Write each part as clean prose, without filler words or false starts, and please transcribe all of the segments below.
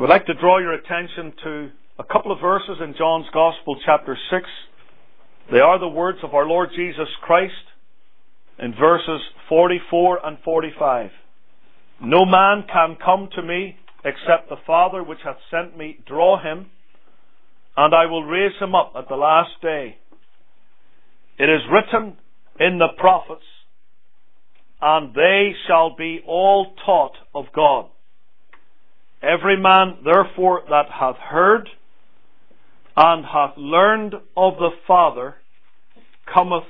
would like to draw your attention to a couple of verses in John's Gospel, chapter 6. They are the words of our Lord Jesus Christ in verses 44 and 45. No man can come to me except the Father which hath sent me draw him, and I will raise him up at the last day. It is written in the prophets, and they shall be all taught of God. Every man, therefore, that hath heard and hath learned of the Father cometh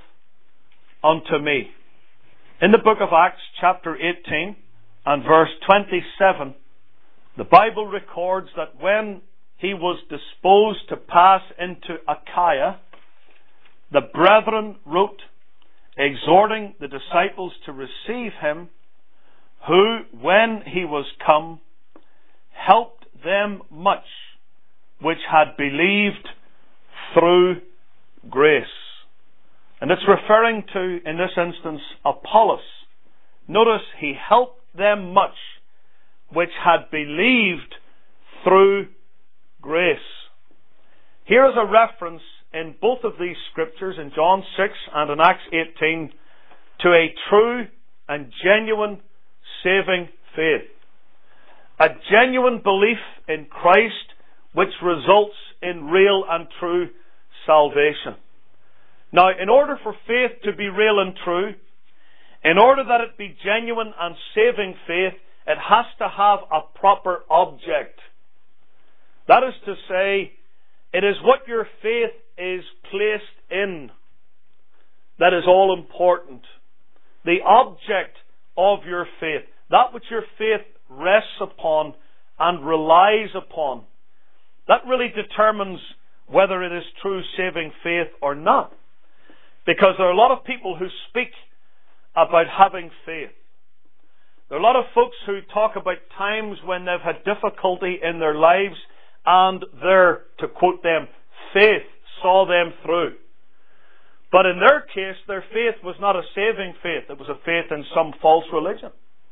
unto me. In the book of Acts, chapter 18 and verse 27, the Bible records that when he was disposed to pass into Achaia, the brethren wrote, exhorting the disciples to receive him, who, when he was come, helped them much which had believed through grace. And it's referring to, in this instance, Apollos. Notice, he helped them much which had believed through grace. Here is a reference in both of these scriptures, in John 6 and in Acts 18, to a true and genuine saving faith. A genuine belief in Christ which results in real and true salvation. Now, in order for faith to be real and true, in order that it be genuine and saving faith, it has to have a proper object. That is to say, it is what your faith is placed in that is all important. The object of your faith, that which your faith rests upon and relies upon, that really determines whether it is true saving faith or not. Because there are a lot of people who speak about having faith. There are a lot of folks who talk about times when they've had difficulty in their lives and their, to quote them, faith saw them through. But in their case, their faith was not a saving faith. It was a faith in some false religion.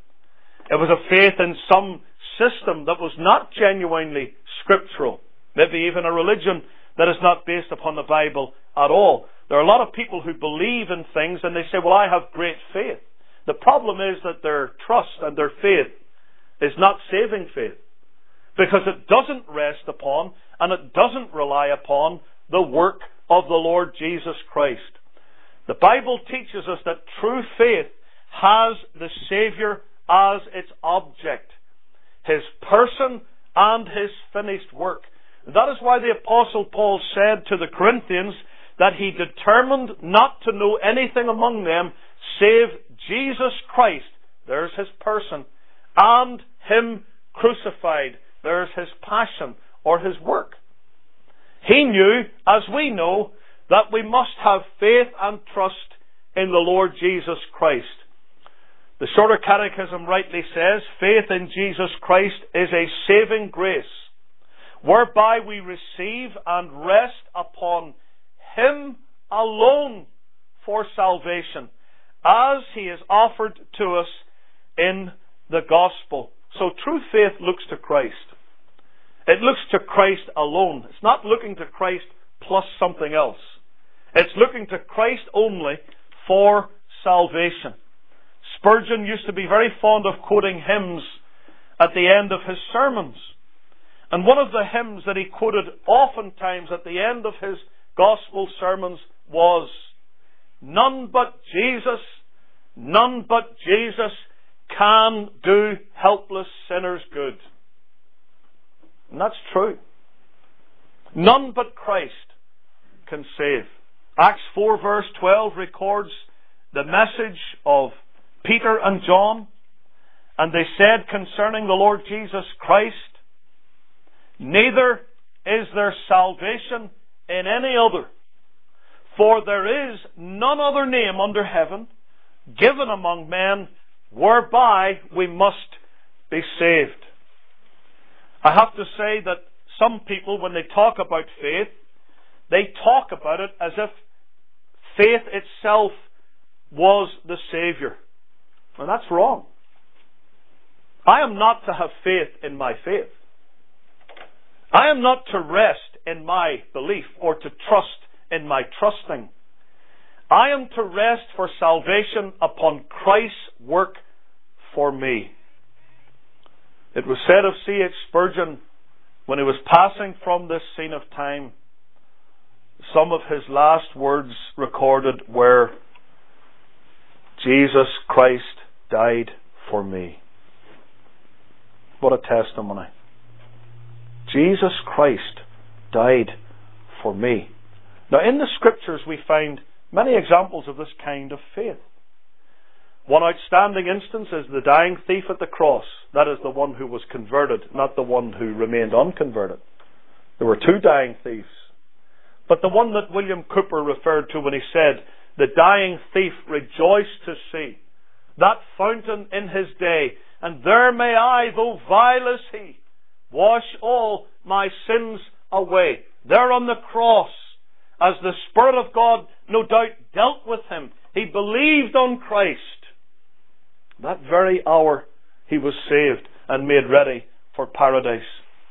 It was a faith in some system that was not genuinely scriptural. Maybe even a religion that is not based upon the Bible at all. There are a lot of people who believe in things and they say, well, I have great faith. The problem is that their trust and their faith is not saving faith. Because it doesn't rest upon and it doesn't rely upon the work of the Lord Jesus Christ. The Bible teaches us that true faith has the Saviour as its object, His person and His finished work. That is why the Apostle Paul said to the Corinthians that he determined not to know anything among them save Jesus Christ, there's His person, and Him crucified, there's His passion or His work. He knew, as we know, that we must have faith and trust in the Lord Jesus Christ. The Shorter Catechism rightly says, faith in Jesus Christ is a saving grace, whereby we receive and rest upon Him alone for salvation, as He is offered to us in the gospel. So true faith looks to Christ. It looks to Christ alone. It's not looking to Christ plus something else. It's looking to Christ only for salvation. Spurgeon used to be very fond of quoting hymns at the end of his sermons. And one of the hymns that he quoted oftentimes at the end of his gospel sermons was, none but Jesus can do helpless sinners good. And that's true. None but Christ can save. Acts 4 verse 12 records the message of Peter and John. And they said concerning the Lord Jesus Christ, neither is there salvation in any other, for there is none other name under heaven given among men whereby we must be saved. I have to say that some people, when they talk about faith, they talk about it as if faith itself was the Saviour. And that's wrong. I am not to have faith in my faith. I am not to rest in my belief or to trust in my trusting. I am to rest for salvation upon Christ's work for me. It was said of C.H. Spurgeon when he was passing from this scene of time, some of his last words recorded were, Jesus Christ died for me. What a testimony. Jesus Christ died for me. Now in the Scriptures we find many examples of this kind of faith. One outstanding instance is the dying thief at the cross. That is the one who was converted, not the one who remained unconverted. There were two dying thieves. But the one that William Cooper referred to when he said, the dying thief rejoiced to see that fountain in his day, and there may I, though vile as he, wash all my sins away. There on the cross, as the Spirit of God no doubt dealt with him, he believed on Christ. That very hour he was saved and made ready for paradise.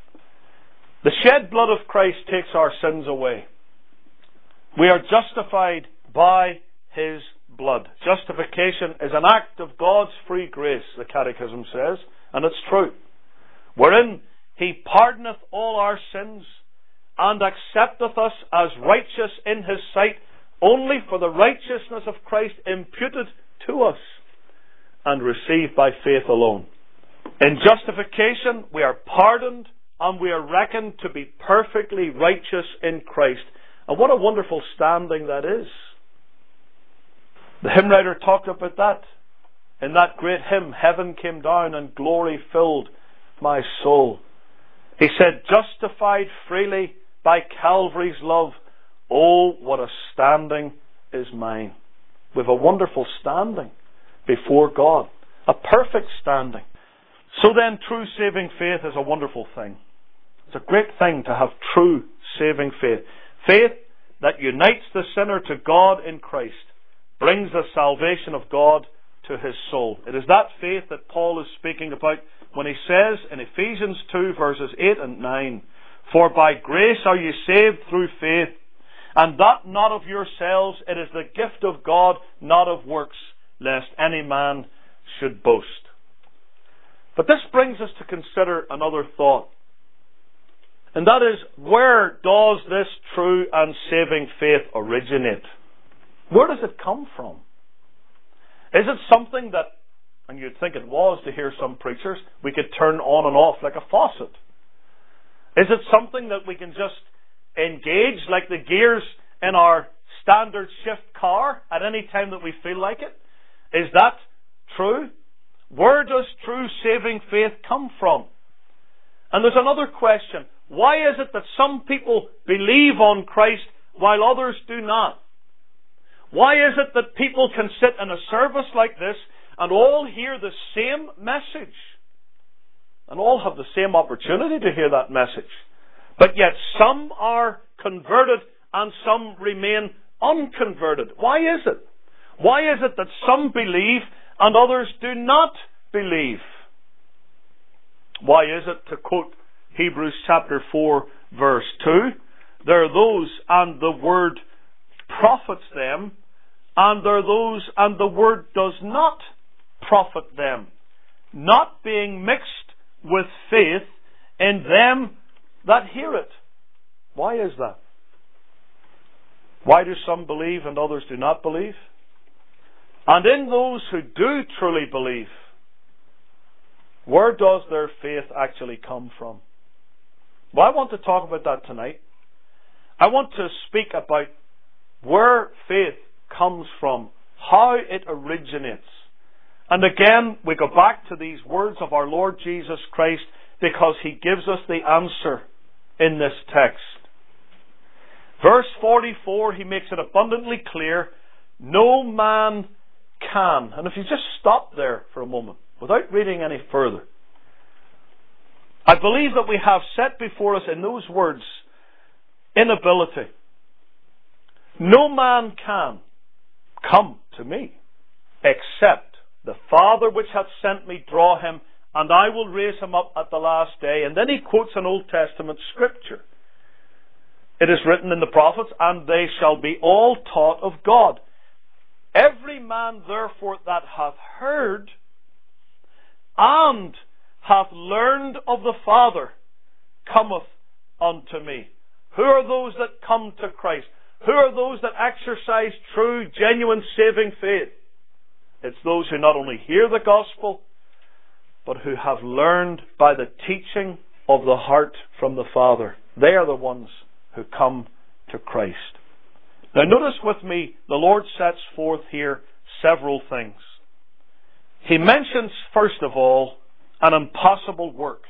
The shed blood of Christ takes our sins away. We are justified by His blood. Justification is an act of God's free grace, the Catechism says, and it's true. Wherein He pardoneth all our sins and accepteth us as righteous in His sight only for the righteousness of Christ imputed to us and received by faith alone. In justification, we are pardoned and we are reckoned to be perfectly righteous in Christ. And what a wonderful standing that is. The hymn writer talked about that in that great hymn, Heaven Came Down and Glory Filled My Soul. He said, justified freely by Calvary's love, oh, what a standing is mine. We have a wonderful standing before God, a perfect standing. So then, true saving faith is a wonderful thing. It's a great thing to have true saving faith. Faith that unites the sinner to God in Christ, brings the salvation of God to his soul. It is that faith that Paul is speaking about when he says in Ephesians 2 verses 8 and 9, for by grace are you saved through faith, and that not of yourselves, it is the gift of God, not of works, lest any man should boast. But this brings us to consider another thought. And that is, where does this true and saving faith originate? Where does it come from? Is it something that, and you'd think it was to hear some preachers, we could turn on and off like a faucet? Is it something that we can just engage like the gears in our standard shift car at any time that we feel like it? Is that true? Where does true saving faith come from? And there's another question. Why is it that some people believe on Christ while others do not? Why is it that people can sit in a service like this and all hear the same message? And all have the same opportunity to hear that message. But yet some are converted and some remain unconverted. Why is it? Why is it that some believe and others do not believe? Why is it, to quote Hebrews chapter 4 verse 2, there are those and the word profits them, and there are those and the word does not profit them, not being mixed with faith in them that hear it. Why is that? Why do some believe and others do not believe? And in those who do truly believe, where does their faith actually come from? Well, I want to talk about that tonight. I want to speak about where faith comes from, how it originates. And again, we go back to these words of our Lord Jesus Christ because He gives us the answer in this text. Verse 44, He makes it abundantly clear, no man can. And if you just stop there for a moment, without reading any further, I believe that we have set before us in those words inability. No man can come to me except the Father which hath sent me draw him, and I will raise him up at the last day. And then he quotes an Old Testament scripture. It is written in the prophets, and they shall be all taught of God. Every man therefore that hath heard and hath learned of the Father cometh unto me. Who are those that come to Christ? Who are those that exercise true, genuine, saving faith? It's those who not only hear the gospel, but who have learned by the teaching of the heart from the Father. They are the ones who come to Christ. Now notice with me, the Lord sets forth here several things. He mentions, first of all, an impossible work.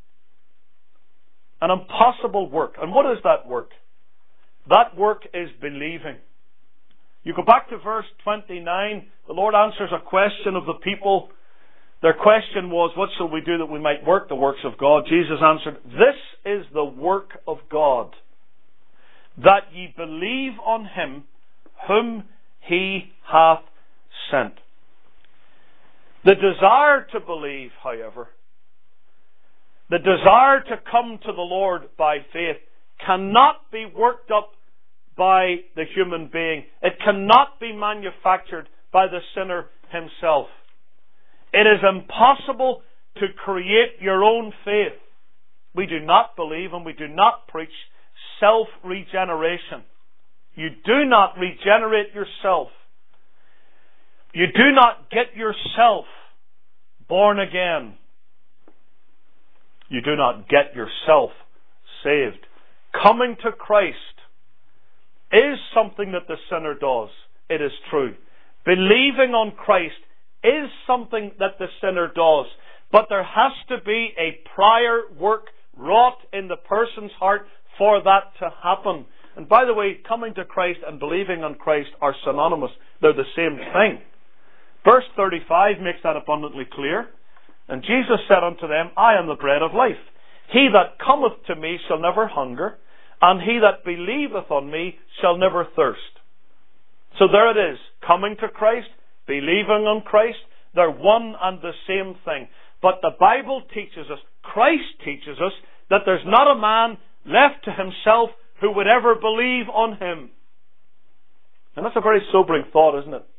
An impossible work. And what is that work? That work is believing. You go back to verse 29, the Lord answers a question of the people. Their question was, what shall we do that we might work the works of God? Jesus answered, this is the work of God, that ye believe on him whom he hath sent. The desire to believe, however, the desire to come to the Lord by faith cannot be worked up by the human being. It cannot be manufactured by the sinner himself. It is impossible to create your own faith. We do not believe and we do not preach self-regeneration. You do not regenerate yourself. You do not get yourself born again. You do not get yourself saved. Coming to Christ is something that the sinner does. It is true. Believing on Christ is something that the sinner does. But there has to be a prior work wrought in the person's heart for that to happen. And by the way, coming to Christ and believing on Christ are synonymous. They're the same thing. Verse 35 makes that abundantly clear. And Jesus said unto them, I am the bread of life. He that cometh to me shall never hunger, and he that believeth on me shall never thirst. So there it is. Coming to Christ, believing on Christ, they're one and the same thing. But the Bible teaches us, Christ teaches us, that there's not a man left to himself who would ever believe on him. And that's a very sobering thought, isn't it?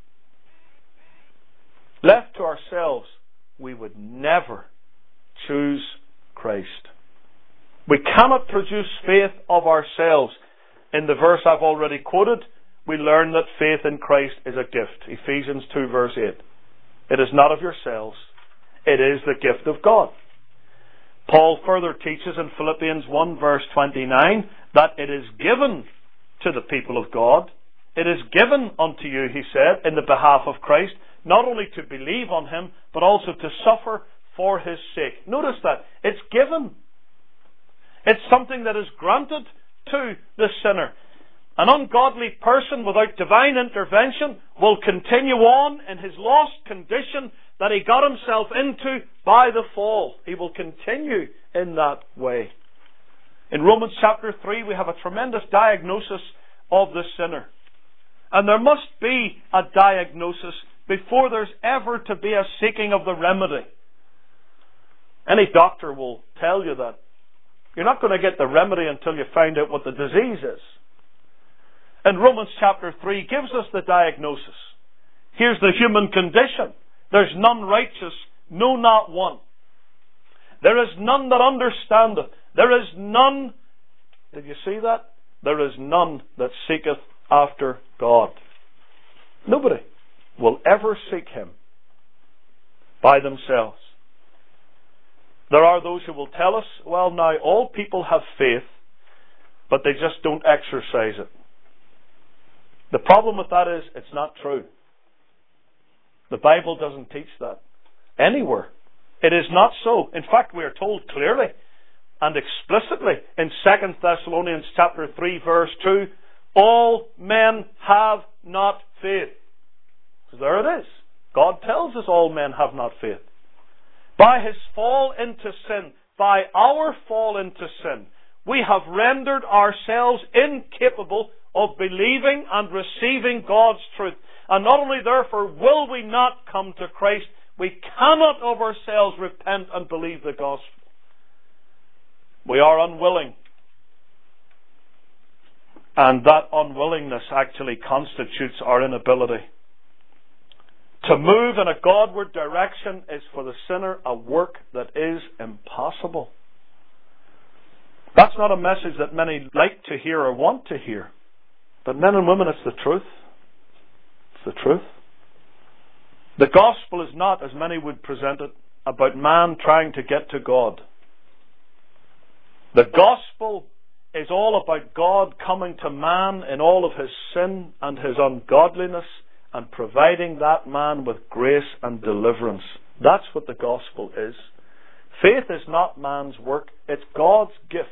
Left to ourselves, we would never choose Christ. We cannot produce faith of ourselves. In the verse I've already quoted, we learn that faith in Christ is a gift. Ephesians 2 verse 8. It is not of yourselves. It is the gift of God. Paul further teaches in Philippians 1 verse 29 that it is given to the people of God. It is given unto you, he said, in the behalf of Christ, not only to believe on him, but also to suffer for his sake. Notice that. It's given. It's something that is granted to the sinner. An ungodly person without divine intervention will continue on in his lost condition that he got himself into by the fall. He will continue in that way. In Romans chapter 3 we have a tremendous diagnosis of the sinner. And there must be a diagnosis before there's ever to be a seeking of the remedy. Any doctor will tell you that. You're not going to get the remedy until you find out what the disease is. And Romans chapter 3 gives us the diagnosis. Here's the human condition. There's none righteous, no, not one. There is none that understandeth. There is none, did you see that? There is none that seeketh after God. Nobody will ever seek him by themselves. There are those who will tell us, well now, all people have faith, but they just don't exercise it. The problem with that is, it's not true. The Bible doesn't teach that anywhere. It is not so. In fact, we are told clearly and explicitly in 2 Thessalonians chapter 3 verse 2, all men have not faith. So there it is. God tells us all men have not faith. By his fall into sin, by our fall into sin, we have rendered ourselves incapable of believing and receiving God's truth. And not only therefore will we not come to Christ, We cannot of ourselves repent and believe the gospel. We are unwilling. And that unwillingness actually constitutes our inability. To move in a Godward direction is for the sinner a work that is impossible. That's not a message that many like to hear or want to hear. But men and women, it's the truth. It's the truth. The gospel is not, as many would present it, about man trying to get to God. The gospel is all about God coming to man in all of his sin and his ungodliness and providing that man with grace and deliverance. That's what the gospel is. Faith is not man's work, it's God's gift.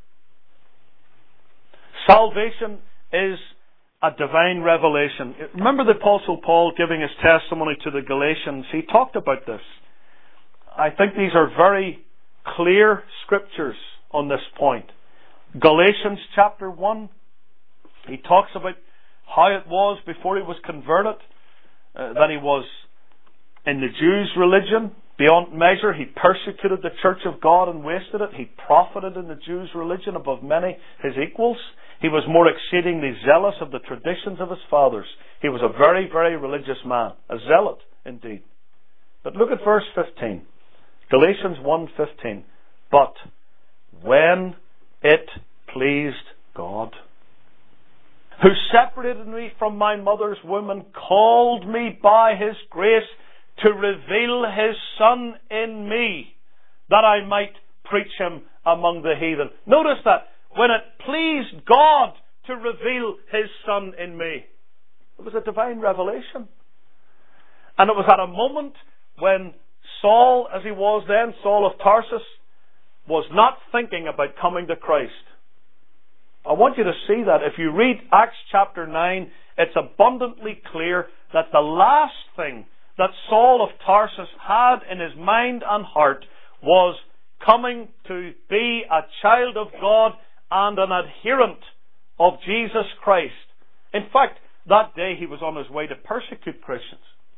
Salvation is a divine revelation. Remember the Apostle Paul giving his testimony to the Galatians? He talked about this. I think these are very clear scriptures on this point. Galatians chapter 1, he talks about how it was before he was converted, that he was in the Jews' religion beyond measure. He persecuted the church of God and wasted it. He profited in the Jews' religion above many his equals. He was more exceedingly zealous of the traditions of his fathers. He was a very, very religious man, a zealot indeed. But look at verse 15. Galatians 1:15. But when it pleased God, who separated me from my mother's womb and called me by his grace to reveal his Son in me, that I might preach him among the heathen. Notice that. When it pleased God to reveal his Son in me. It was a divine revelation. And it was at a moment when Saul, as he was then, Saul of Tarsus, was not thinking about coming to Christ. I want you to see that. If you read Acts chapter 9, it's abundantly clear that the last thing that Saul of Tarsus had in his mind and heart was coming to be a child of God and an adherent of Jesus Christ. In fact, that day he was on his way to persecute Christians.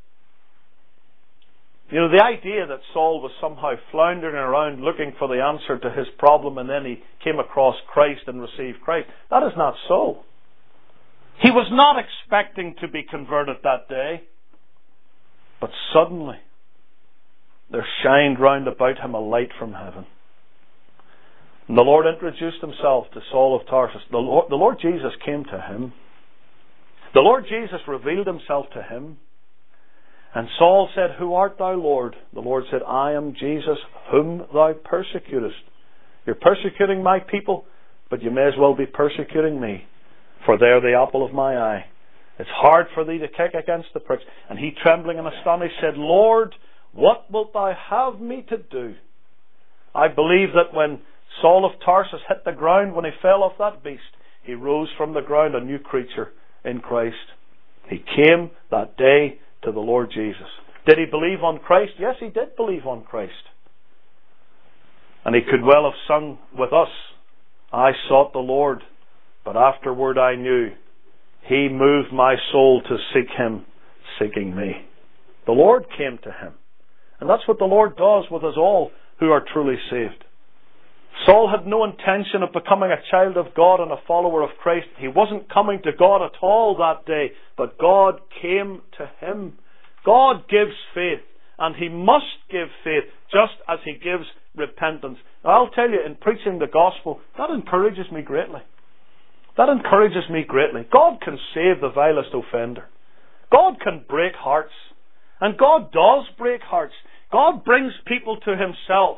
You know, the idea that Saul was somehow floundering around looking for the answer to his problem and then he came across Christ and received Christ, that is not so. He was not expecting to be converted that day. But suddenly, there shined round about him a light from heaven. And the Lord introduced himself to Saul of Tarsus. The Lord Jesus came to him. The Lord Jesus revealed himself to him. And Saul said, "Who art thou, Lord?" The Lord said, "I am Jesus, whom thou persecutest." You're persecuting my people, but you may as well be persecuting me, for they are the apple of my eye. It's hard for thee to kick against the pricks. And he, trembling and astonished, said, "Lord, what wilt thou have me to do?" I believe that when Saul of Tarsus hit the ground, when he fell off that beast, he rose from the ground a new creature in Christ. He came that day to the Lord Jesus. Did he believe on Christ? Yes, he did believe on Christ. And he could well have sung with us, "I sought the Lord, but afterward I knew. He moved my soul to seek him, seeking me." The Lord came to him. And that's what the Lord does with us all who are truly saved. Saul had no intention of becoming a child of God and a follower of Christ. He wasn't coming to God at all that day, but God came to him. God gives faith, and he must give faith just as he gives repentance. Now, I'll tell you, in preaching the gospel, that encourages me greatly. That encourages me greatly. God can save the vilest offender. God can break hearts. And God does break hearts. God brings people to himself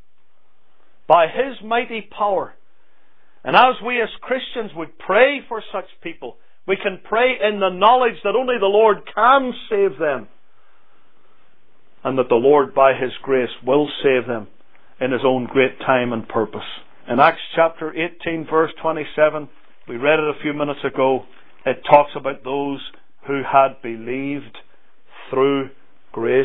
by his mighty power. And as we as Christians would pray for such people, we can pray in the knowledge that only the Lord can save them. And that the Lord, by his grace, will save them in his own great time and purpose. In Acts chapter 18, verse 27, we read it a few minutes ago. It talks about those who had believed through grace.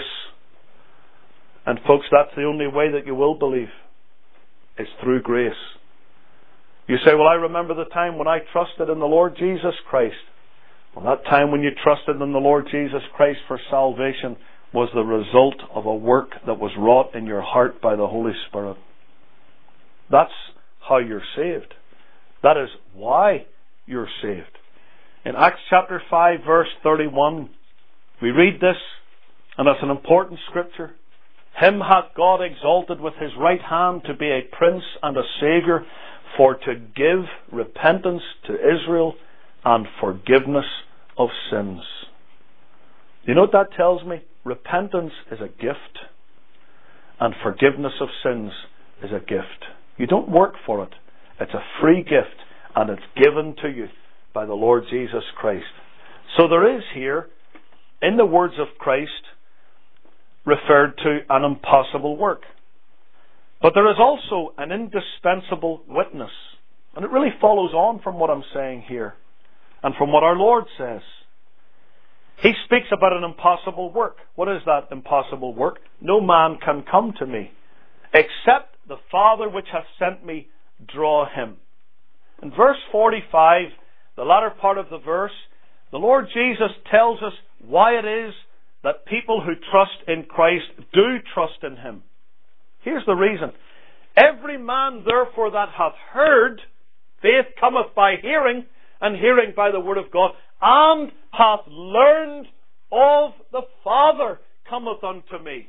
And folks, that's the only way that you will believe. It's through grace. You say, "Well, I remember the time when I trusted in the Lord Jesus Christ." Well, that time when you trusted in the Lord Jesus Christ for salvation was the result of a work that was wrought in your heart by the Holy Spirit. That's how you're saved. That is why you're saved. In Acts chapter 5 verse 31, we read this, and it's an important scripture. Him hath God exalted with his right hand to be a prince and a saviour, for to give repentance to Israel and forgiveness of sins. You know what that tells me? Repentance is a gift, and forgiveness of sins is a gift. You don't work for it. It's a free gift, and it's given to you by the Lord Jesus Christ. So there is here, in the words of Christ, referred to an impossible work. But there is also an indispensable witness. And it really follows on from what I'm saying here, and from what our Lord says. He speaks about an impossible work. What is that impossible work? No man can come to me, except the Father which hath sent me draw him. In verse 45, the latter part of the verse, the Lord Jesus tells us why it is that people who trust in Christ do trust in him. Here's the reason. Every man therefore that hath heard, faith cometh by hearing, and hearing by the word of God, and hath learned of the Father cometh unto me.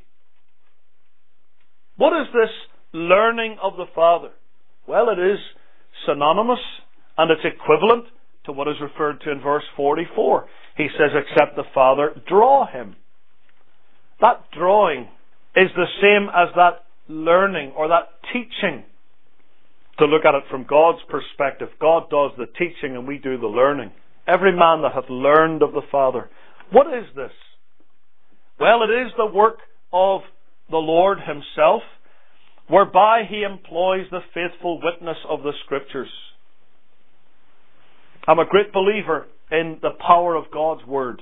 What is this learning of the Father? Well, it is synonymous, and it's equivalent to what is referred to in verse 44. He says, except the Father draw him. That drawing is the same as that learning or that teaching. To look at it from God's perspective, God does the teaching and we do the learning. Every man that hath learned of the Father. What is this? Well, it is the work of the Lord himself, whereby he employs the faithful witness of the Scriptures. I'm a great believer in the power of God's Word.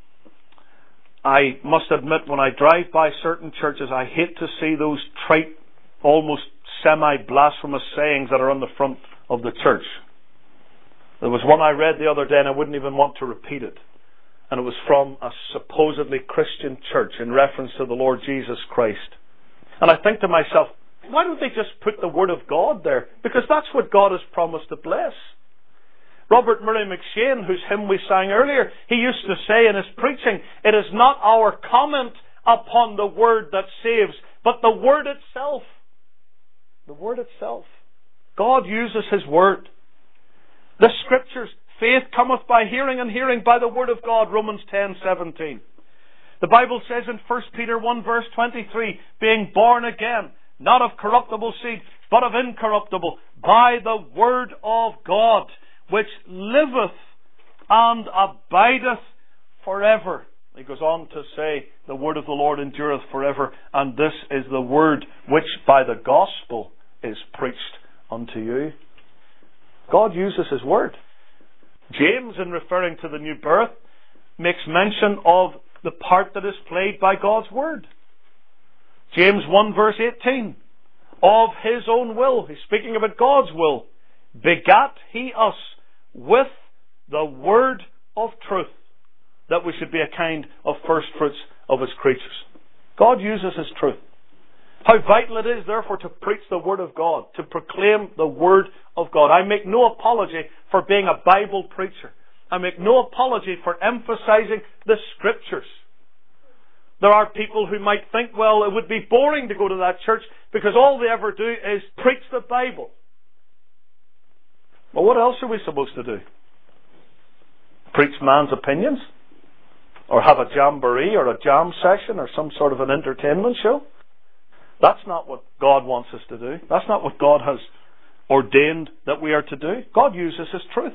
I must admit, when I drive by certain churches, I hate to see those trite, almost semi-blasphemous sayings that are on the front of the church. There was one I read the other day and I wouldn't even want to repeat it. And it was from a supposedly Christian church in reference to the Lord Jesus Christ. And I think to myself, why don't they just put the Word of God there? Because that's what God has promised to bless. Robert Murray McShane, whose hymn we sang earlier, he used to say in his preaching, it is not our comment upon the Word that saves, but the Word itself. The Word itself. God uses His Word. The Scriptures, faith cometh by hearing, and hearing by the Word of God, Romans 10:17. The Bible says in 1 Peter 1 verse 23, being born again, not of corruptible seed, but of incorruptible, by the Word of God, which liveth and abideth forever. He goes on to say, the word of the Lord endureth forever, and this is the word which by the gospel is preached unto you. God uses His word. James, in referring to the new birth, makes mention of the part that is played by God's word. James 1 verse 18, of His own will, he's speaking about God's will, begat He us with the word of truth, that we should be a kind of first fruits of His creatures. God uses His truth. How vital it is, therefore, to preach the Word of God, to proclaim the Word of God. I make no apology for being a Bible preacher. I make no apology for emphasizing the Scriptures. There are people who might think, well, it would be boring to go to that church because all they ever do is preach the Bible. Well, what else are we supposed to do? Preach man's opinions? Or have a jamboree or a jam session or some sort of an entertainment show? That's not what God wants us to do. That's not what God has ordained that we are to do. God uses His truth.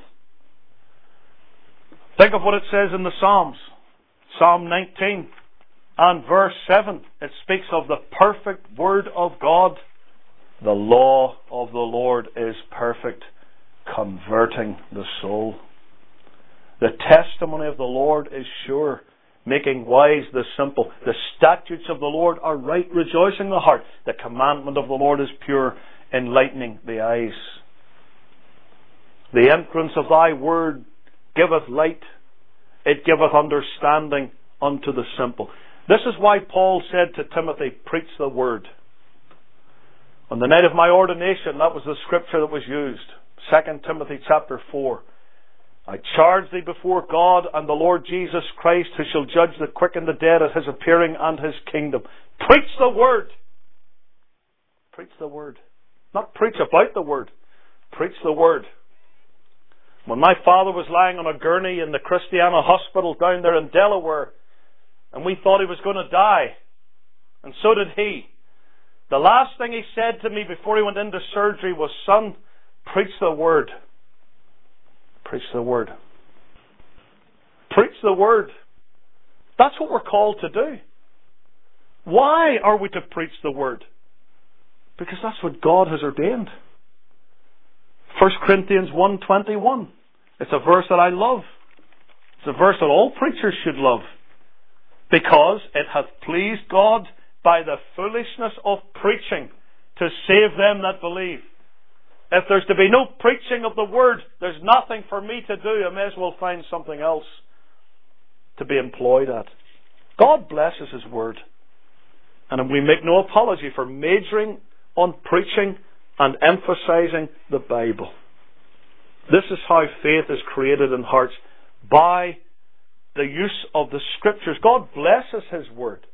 Think of what it says in the Psalms. Psalm 19 and verse 7. It speaks of the perfect Word of God. The law of the Lord is perfect, converting the soul. The testimony of the Lord is sure, making wise the simple. The statutes of the Lord are right, rejoicing the heart. The commandment of the Lord is pure, enlightening the eyes. The entrance of Thy word giveth light. It giveth understanding unto the simple. This is why Paul said to Timothy, preach the word. On the night of my ordination, that was the scripture that was used. 2 Timothy chapter 4. I charge thee before God and the Lord Jesus Christ, who shall judge the quick and the dead at his appearing and his kingdom. Preach the word. Preach the word. Not preach about the word. Preach the word. When my father was lying on a gurney in the Christiana Hospital down there in Delaware, and we thought he was going to die, and so did he, the last thing he said to me before he went into surgery was, son, preach the word. Preach the word. Preach the word. That's what we're called to do. Why are we to preach the word? Because that's what God has ordained. 1 Corinthians 1:21. It's a verse that I love. It's a verse that all preachers should love. Because it hath pleased God by the foolishness of preaching to save them that believe. If there's to be no preaching of the word, there's nothing for me to do. I may as well find something else to be employed at. God blesses His word. And we make no apology for majoring on preaching and emphasizing the Bible. This is how faith is created in hearts, by the use of the Scriptures. God blesses His word.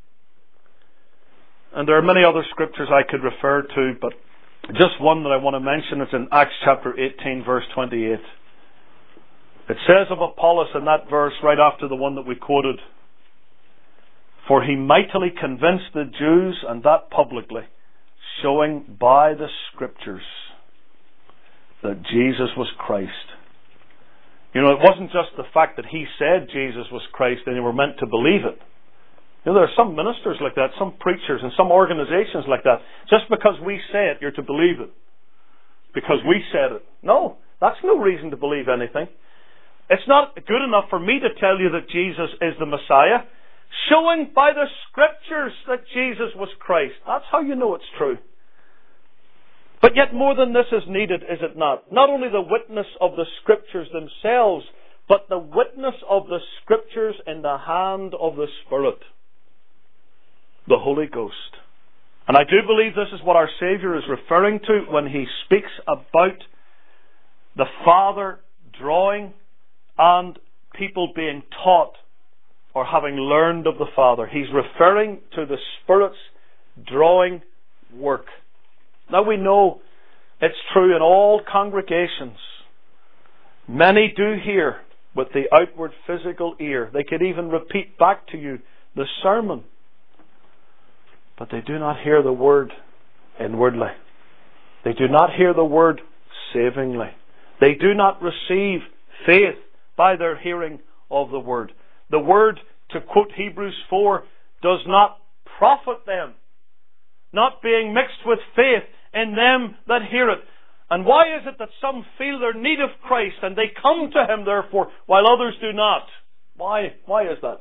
And there are many other scriptures I could refer to, but just one that I want to mention is in Acts chapter 18, verse 28. It says of Apollos in that verse, right after the one that we quoted, for he mightily convinced the Jews, and that publicly, showing by the Scriptures that Jesus was Christ. You know, it wasn't just the fact that he said Jesus was Christ and they were meant to believe it. You know, there are some ministers like that, some preachers and some organizations like that. Just because we say it, you're to believe it. Because we said it. No, that's no reason to believe anything. It's not good enough for me to tell you that Jesus is the Messiah. Showing by the Scriptures that Jesus was Christ. That's how you know it's true. But yet more than this is needed, is it not? Not only the witness of the Scriptures themselves, but the witness of the Scriptures in the hand of the Spirit. The Holy Ghost. And I do believe this is what our Saviour is referring to when He speaks about the Father drawing and people being taught or having learned of the Father. He's referring to the Spirit's drawing work. Now we know it's true in all congregations. Many do hear with the outward physical ear. They could even repeat back to you the sermon. But they do not hear the word inwardly. They do not hear the word savingly. They do not receive faith by their hearing of the word. The word, to quote Hebrews 4, does not profit them, not being mixed with faith in them that hear it. And why is it that some feel their need of Christ and they come to Him therefore, while others do not? Why is that?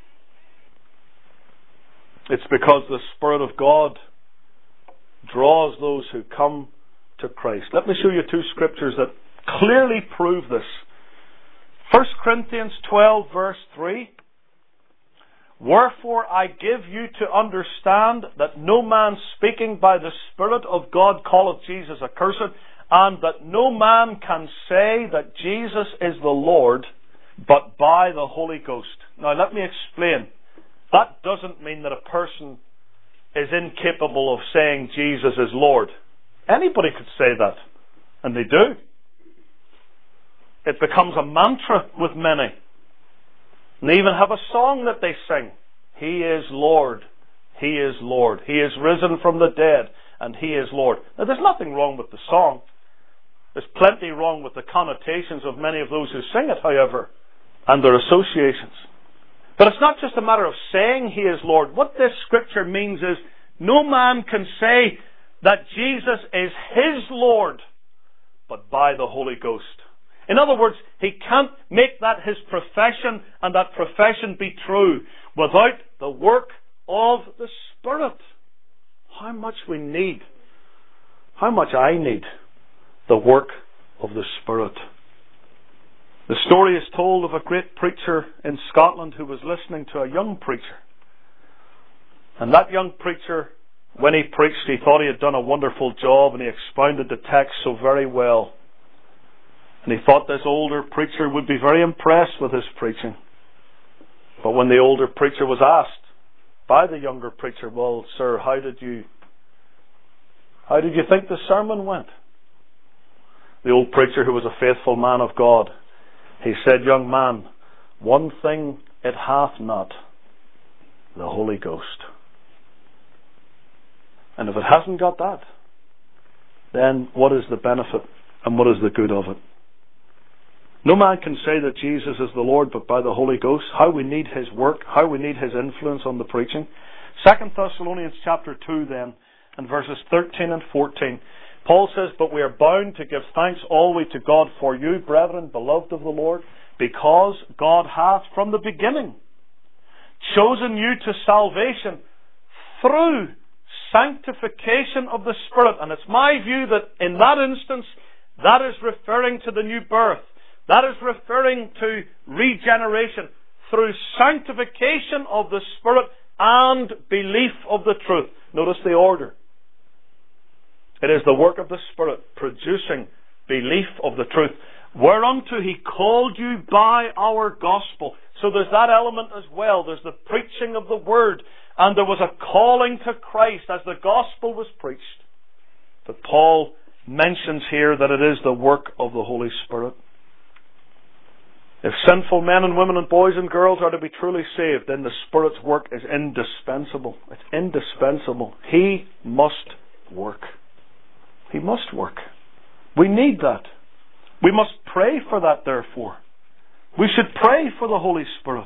It's because the Spirit of God draws those who come to Christ. Let me show you two scriptures that clearly prove this. 1 Corinthians 12 verse 3. Wherefore I give you to understand that no man speaking by the Spirit of God calleth Jesus accursed, and that no man can say that Jesus is the Lord but by the Holy Ghost. Now let me explain. That doesn't mean that a person is incapable of saying Jesus is Lord. Anybody could say that, and they do. It becomes a mantra with many. And they even have a song that they sing. He is Lord. He is Lord. He is risen from the dead, and He is Lord. Now there's nothing wrong with the song. There's plenty wrong with the connotations of many of those who sing it, however, and their associations. But it's not just a matter of saying He is Lord. What this scripture means is no man can say that Jesus is His Lord but by the Holy Ghost. In other words, he can't make that his profession and that profession be true without the work of the Spirit. How much we need, how much I need the work of the Spirit. The story is told of a great preacher in Scotland who was listening to a young preacher. And that young preacher, when he preached, he thought he had done a wonderful job, and he expounded the text so very well. And he thought this older preacher would be very impressed with his preaching. But when the older preacher was asked by the younger preacher, well, sir, how did you think the sermon went? The old preacher, who was a faithful man of God, he said, young man, one thing it hath not, the Holy Ghost. And if it hasn't got that, then what is the benefit and what is the good of it? No man can say that Jesus is the Lord but by the Holy Ghost. How we need His work, how we need His influence on the preaching. 2 Thessalonians chapter 2 then, and verses 13 and 14. Paul says, but we are bound to give thanks always to God for you, brethren, beloved of the Lord, because God hath from the beginning chosen you to salvation through sanctification of the Spirit. And it's my view that in that instance, that is referring to the new birth. That is referring to regeneration through sanctification of the Spirit and belief of the truth. Notice the order. It is the work of the Spirit producing belief of the truth, whereunto He called you by our gospel. So there's that element as well. There's the preaching of the Word, and there was a calling to Christ as the gospel was preached. But Paul mentions here that it is the work of the Holy Spirit. If sinful men and women and boys and girls are to be truly saved, then the Spirit's work is indispensable. It's indispensable. He must work. He must work. We need that. We must pray for that, therefore. We should pray for the Holy Spirit.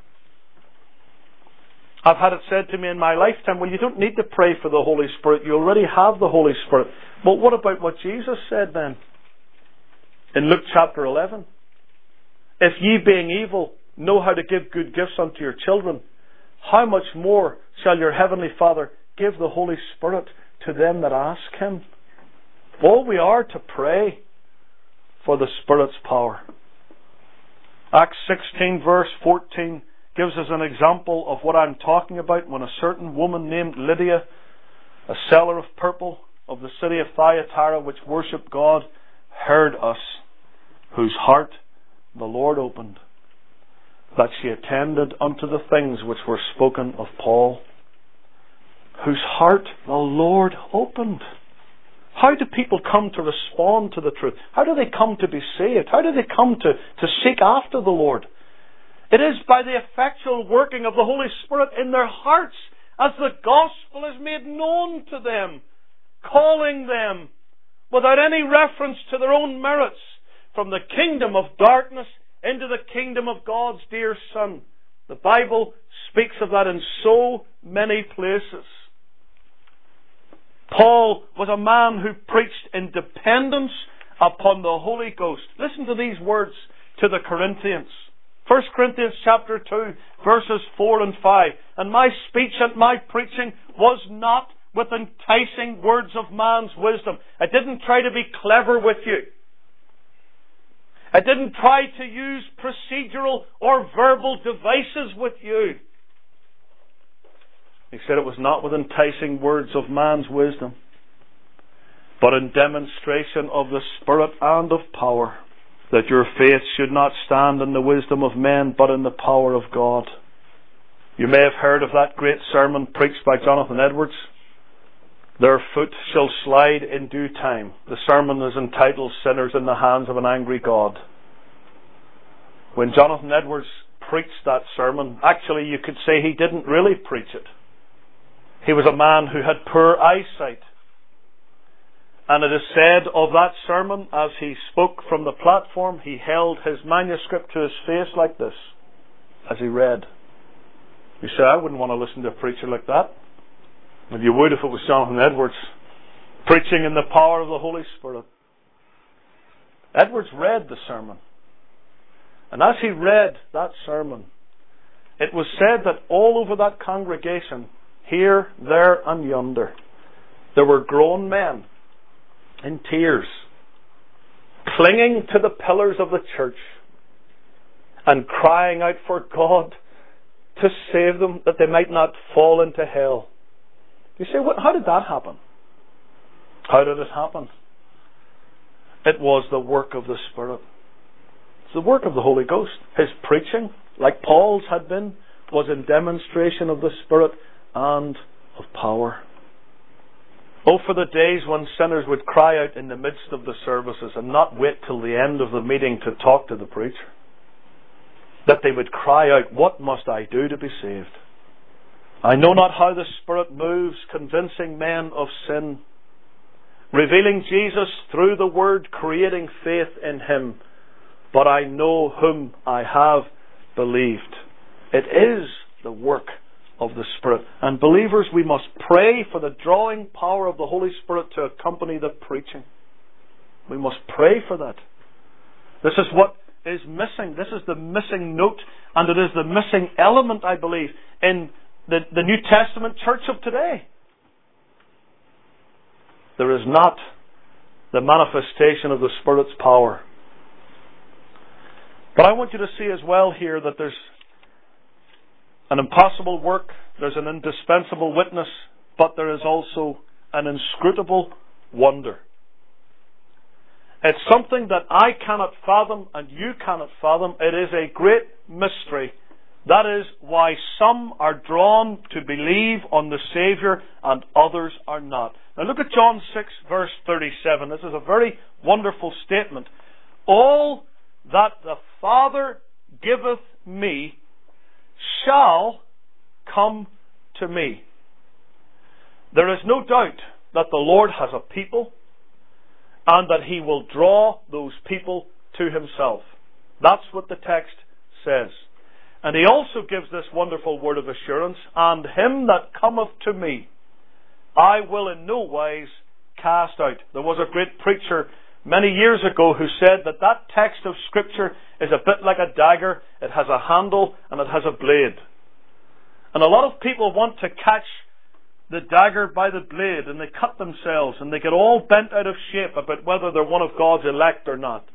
I've had it said to me in my lifetime, well, you don't need to pray for the Holy Spirit. You already have the Holy Spirit. But what about what Jesus said then? In Luke chapter 11. If ye being evil know how to give good gifts unto your children, how much more shall your heavenly Father give the Holy Spirit to them that ask Him? All we are to pray for the Spirit's power. Acts 16 verse 14 gives us an example of what I'm talking about when a certain woman named Lydia, a seller of purple of the city of Thyatira, which worshipped God, heard us, whose heart the Lord opened, that she attended unto the things which were spoken of Paul. Whose heart the Lord opened. How do people come to respond to the truth? How do they come to be saved? How do they come to seek after the Lord? It is by the effectual working of the Holy Spirit in their hearts as the gospel is made known to them, calling them without any reference to their own merits from the kingdom of darkness into the kingdom of God's dear Son. The Bible speaks of that in so many places. Paul was a man who preached in dependence upon the Holy Ghost. Listen to these words to the Corinthians. 1 Corinthians chapter 2, verses 4 and 5. And my speech and my preaching was not with enticing words of man's wisdom. I didn't try to be clever with you. I didn't try to use procedural or verbal devices with you. He said it was not with enticing words of man's wisdom, but in demonstration of the Spirit and of power, that your faith should not stand in the wisdom of men, but in the power of God. You may have heard of that great sermon preached by Jonathan Edwards, Their Foot Shall Slide in Due Time. The sermon is entitled Sinners in the Hands of an Angry God. When Jonathan Edwards preached that sermon, actually you could say he didn't really preach it. He was a man who had poor eyesight. And it is said of that sermon, as he spoke from the platform, he held his manuscript to his face like this, as he read. You say, I wouldn't want to listen to a preacher like that. Well, you would if it was Jonathan Edwards, preaching in the power of the Holy Spirit. Edwards read the sermon. And as he read that sermon, it was said that all over that congregation, here, there, and yonder, there were grown men in tears, clinging to the pillars of the church and crying out for God to save them, that they might not fall into hell. You say, how did that happen? How did it happen? It was the work of the Spirit. It's the work of the Holy Ghost. His preaching, like Paul's had been, was in demonstration of the Spirit and of power. Oh, for the days when sinners would cry out in the midst of the services and not wait till the end of the meeting to talk to the preacher. That they would cry out, what must I do to be saved? I know not how the Spirit moves, convincing men of sin, revealing Jesus through the Word, creating faith in Him. But I know whom I have believed. It is the work of the Spirit. And believers, we must pray for the drawing power of the Holy Spirit to accompany the preaching. We must pray for that. This is what is missing. This is the missing note, and it is the missing element, I believe, in the New Testament church of today. There is not the manifestation of the Spirit's power. But I want you to see as well here that there's an impossible work, there's an indispensable witness, but there is also an inscrutable wonder. It's something that I cannot fathom and you cannot fathom. It is a great mystery. That is why some are drawn to believe on the Saviour and others are not. Now look at John 6 verse 37. This is a very wonderful statement. All that the Father giveth me shall come to me. There is no doubt that the Lord has a people and that He will draw those people to Himself. That's what the text says. And He also gives this wonderful word of assurance, and him that cometh to me, I will in no wise cast out. There was a great preacher many years ago who said that text of Scripture is a bit like a dagger. It has a handle and it has a blade. And a lot of people want to catch the dagger by the blade, and they cut themselves and they get all bent out of shape about whether they're one of God's elect or not.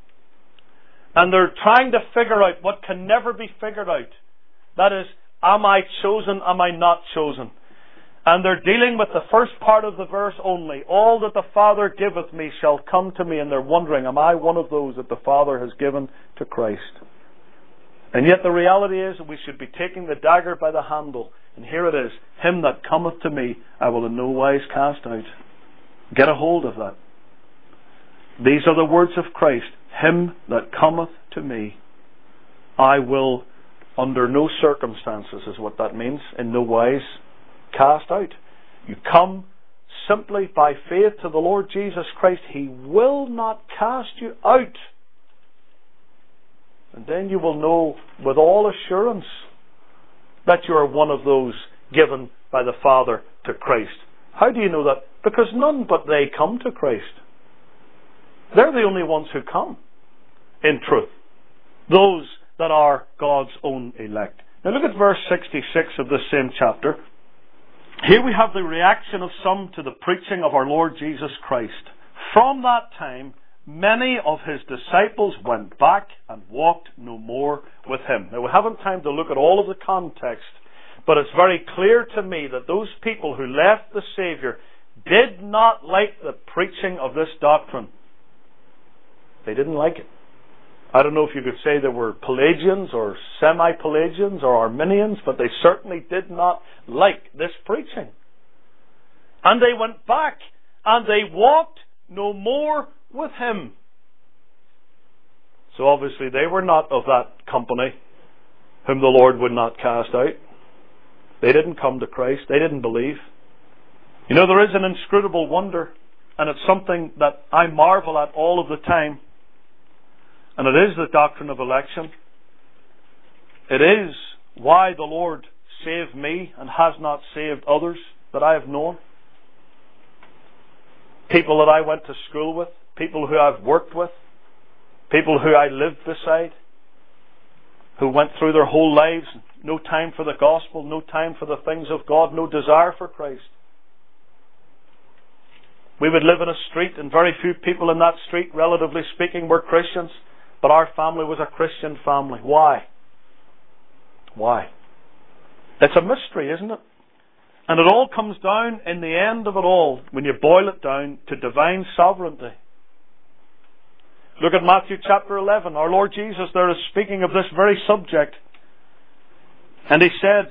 And they're trying to figure out what can never be figured out. That is, am I chosen, am I not chosen? And they're dealing with the first part of the verse only. All that the Father giveth me shall come to me. And they're wondering, am I one of those that the Father has given to Christ? And yet the reality is that we should be taking the dagger by the handle. And here it is. Him that cometh to me, I will in no wise cast out. Get a hold of that. These are the words of Christ. Him that cometh to me, I will under no circumstances, is what that means, in no wise cast out. You come simply by faith to the Lord Jesus Christ. He will not cast you out. And then you will know with all assurance that you are one of those given by the Father to Christ. How do you know that? Because none but they come to Christ. They're the only ones who come in truth. Those that are God's own elect. Now look at verse 66 of this same chapter. Here we have the reaction of some to the preaching of our Lord Jesus Christ. From that time, many of His disciples went back and walked no more with Him. Now we haven't time to look at all of the context, but it's very clear to me that those people who left the Saviour did not like the preaching of this doctrine. They didn't like it. I don't know if you could say they were Pelagians or semi-Pelagians or Arminians, but they certainly did not like this preaching. And they went back and they walked no more with Him. So obviously they were not of that company whom the Lord would not cast out. They didn't come to Christ. They didn't believe. You know, there is an inscrutable wonder, and it's something that I marvel at all of the time. And it is the doctrine of election. It is why the Lord saved me and has not saved others that I have known. People that I went to school with, people who I've worked with, people who I lived beside, who went through their whole lives, no time for the gospel, no time for the things of God, no desire for Christ. We would live in a street and very few people in that street, relatively speaking, were Christians. But our family was a Christian family. Why? Why? It's a mystery, isn't it? And it all comes down, in the end of it all, when you boil it down, to divine sovereignty. Look at Matthew chapter 11. Our Lord Jesus there is speaking of this very subject. And He said,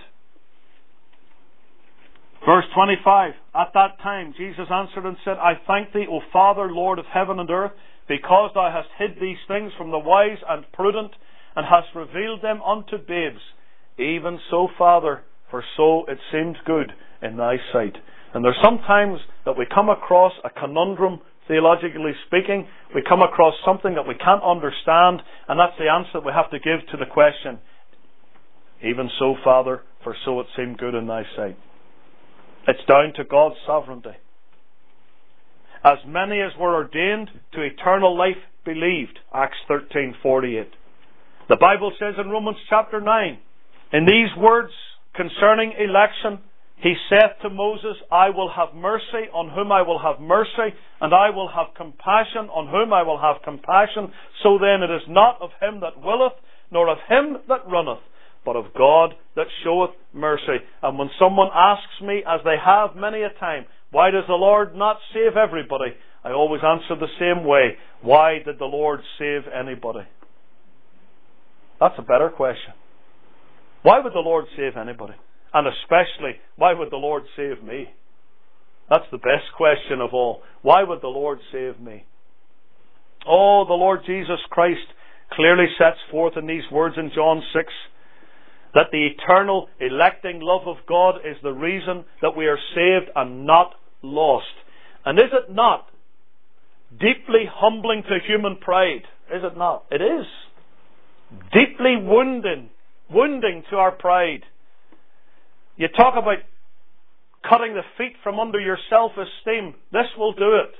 verse 25, at that time Jesus answered and said, I thank Thee, O Father, Lord of heaven and earth, because Thou hast hid these things from the wise and prudent, and hast revealed them unto babes. Even so, Father, for so it seemed good in Thy sight. And there's sometimes that we come across a conundrum, theologically speaking. We come across something that we can't understand, and that's the answer that we have to give to the question. Even so, Father, for so it seemed good in Thy sight. It's down to God's sovereignty. As many as were ordained to eternal life believed. Acts 13:48. The Bible says in Romans chapter 9, in these words concerning election, He saith to Moses, I will have mercy on whom I will have mercy, and I will have compassion on whom I will have compassion. So then it is not of him that willeth, nor of him that runneth, but of God that showeth mercy. And when someone asks me, as they have many a time, why does the Lord not save everybody? I always answer the same way. Why did the Lord save anybody? That's a better question. Why would the Lord save anybody? And especially, why would the Lord save me? That's the best question of all. Why would the Lord save me? Oh, the Lord Jesus Christ clearly sets forth in these words in John 6 that the eternal electing love of God is the reason that we are saved and not lost. And is it not deeply humbling to human pride? Is it not? It is. Deeply wounding to our pride. You talk about cutting the feet from under your self-esteem. This will do it.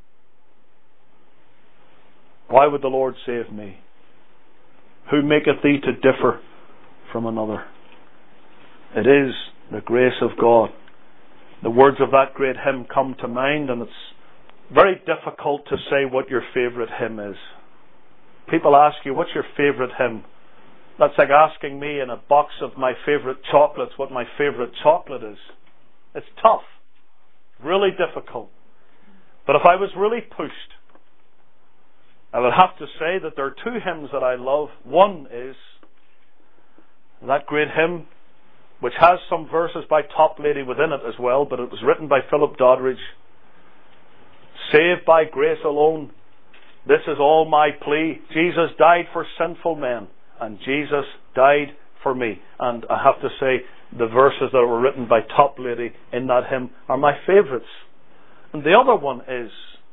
Why would the Lord save me? Who maketh thee to differ from another? It is the grace of God. The words of that great hymn come to mind, and it's very difficult to say what your favourite hymn is. People ask you, what's your favourite hymn? That's like asking me in a box of my favourite chocolates what my favourite chocolate is. It's tough. Really difficult. But if I was really pushed, I would have to say that there are two hymns that I love. One is that great hymn, which has some verses by Toplady within it as well, but it was written by Philip Doddridge. Saved by grace alone, this is all my plea. Jesus died for sinful men, and Jesus died for me. And I have to say, the verses that were written by Toplady in that hymn are my favourites. And the other one is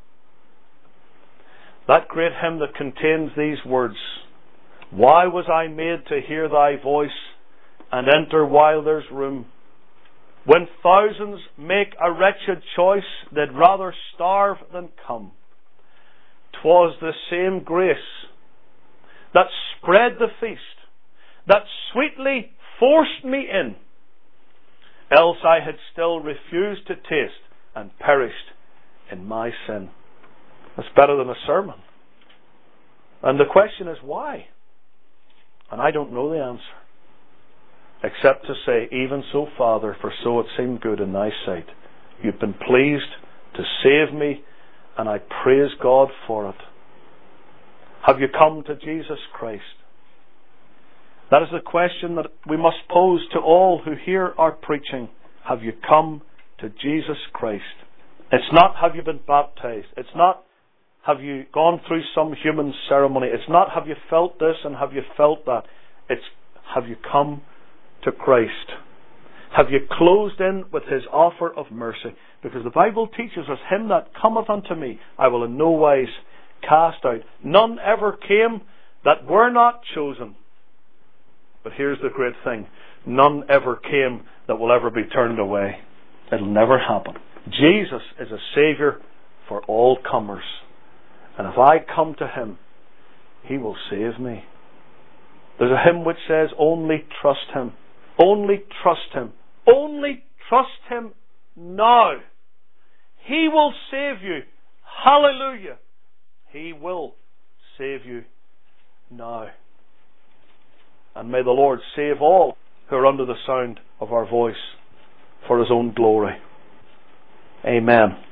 that great hymn that contains these words: why was I made to hear Thy voice and enter while there's room? When thousands make a wretched choice, they'd rather starve than come. 'Twas the same grace that spread the feast, that sweetly forced me in, else I had still refused to taste and perished in my sin. That's better than a sermon. And the question is why? And I don't know the answer, except to say, even so, Father, for so it seemed good in Thy sight. You've been pleased to save me, and I praise God for it. Have you come to Jesus Christ? That is the question that we must pose to all who hear our preaching. Have you come to Jesus Christ? It's not, have you been baptized? It's not, have you gone through some human ceremony? It's not, have you felt this and have you felt that? It's, have you come to Christ? Have you closed in with His offer of mercy? Because the Bible teaches us, him that cometh unto me, I will in no wise cast out. None ever came that were not chosen. But here's the great thing. None ever came that will ever be turned away. It'll never happen. Jesus is a Saviour for all comers. And if I come to Him, He will save me. There's a hymn which says, only trust Him. Only trust Him. Only trust Him now. He will save you. Hallelujah. He will save you now. And may the Lord save all who are under the sound of our voice. for His own glory. Amen.